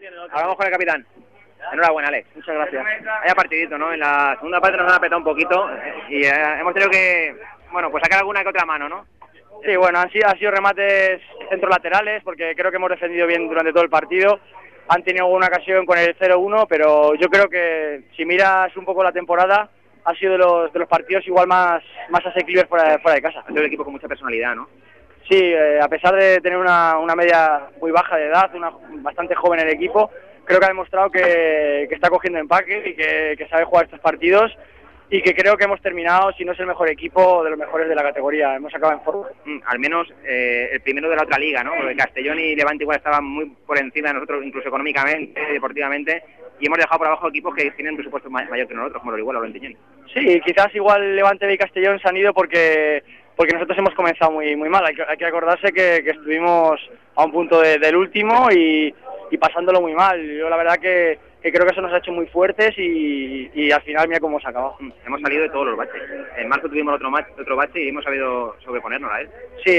Hablamos con el capitán. Enhorabuena, Alex. Muchas gracias. Vaya partidito, ¿no? En la segunda parte nos han apretado un poquito y hemos tenido que, bueno, pues sacar alguna que otra mano, ¿no? Sí, bueno, han sido remates centro-laterales porque creo que hemos defendido bien durante todo el partido. Han tenido alguna ocasión con el 0-1, pero yo creo que si miras un poco la temporada, ha sido de los partidos igual más asequibles fuera de casa. Ha sido un equipo con mucha personalidad, ¿no? Sí, a pesar de tener una media muy baja de edad, bastante joven el equipo, creo que ha demostrado que está cogiendo empaque y que sabe jugar estos partidos y que creo que hemos terminado, si no es el mejor equipo, de los mejores de la categoría. Hemos acabado en forma. Al menos el primero de la otra liga, ¿no? Porque Castellón y Levante igual estaban muy por encima de nosotros, incluso económicamente, deportivamente, y hemos dejado por abajo equipos que tienen un presupuesto mayor que nosotros, como el igual o el Orentellón. Sí, quizás igual Levante y Castellón se han ido porque nosotros hemos comenzado muy mal. Hay que acordarse que estuvimos a un punto del último y pasándolo muy mal. Yo la verdad que creo que eso nos ha hecho muy fuertes y al final mira cómo se ha acabado. Hemos salido de todos los baches. En marzo tuvimos otro bache y hemos sabido sobreponernos a él. Sí,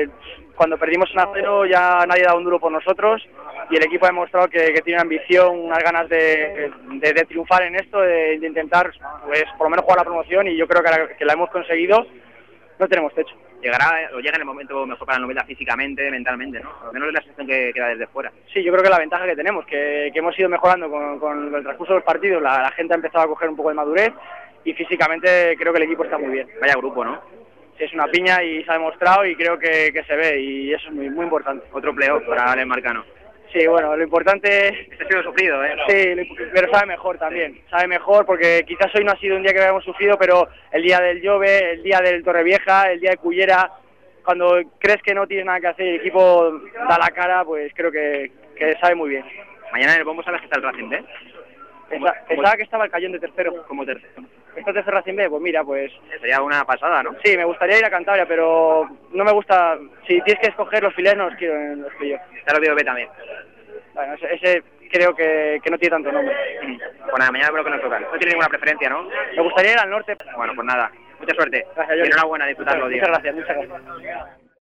cuando perdimos 1-0 ya nadie daba un duro por nosotros y el equipo ha demostrado que tiene ambición, unas ganas de triunfar en esto, de intentar pues por lo menos jugar la promoción, y yo creo que la hemos conseguido. No tenemos techo. Llega en el momento mejor para la novela físicamente, mentalmente, ¿no? Al menos es la sensación que queda desde fuera. Sí, yo creo que la ventaja que tenemos, que hemos ido mejorando con el transcurso de los partidos, la gente ha empezado a coger un poco de madurez y físicamente creo que el equipo está muy bien. Vaya grupo, ¿no? Sí, es una piña y se ha demostrado y creo que se ve y eso es muy importante. Otro playoff para el Marcano. Sí, bueno, lo importante... Este ha sido sufrido, ¿eh? Sí, pero sabe mejor también. Sí. Sabe mejor porque quizás hoy no ha sido un día que habíamos sufrido, pero el día del Jove, el día del Torrevieja, el día de Cullera, cuando crees que no tienes nada que hacer y el equipo da la cara, pues creo que sabe muy bien. Mañana en el bombo sabes que está el Racing B. Pensaba que estaba el Cayón de tercero. Como tercero. ¿Está tercero Racing B? Pues mira, pues... Sería una pasada, ¿no? Sí, me gustaría ir a Cantabria, pero no me gusta... Si tienes que escoger los filiales, no los quiero en los playoffs. Está el B también. Bueno, ese creo que no tiene tanto nombre. Pues nada, mañana creo que nos toca. No tiene ninguna preferencia, ¿no? Me gustaría ir al norte. Bueno, pues nada. Mucha suerte. Gracias, y enhorabuena, disfrutarlo, Muchas gracias.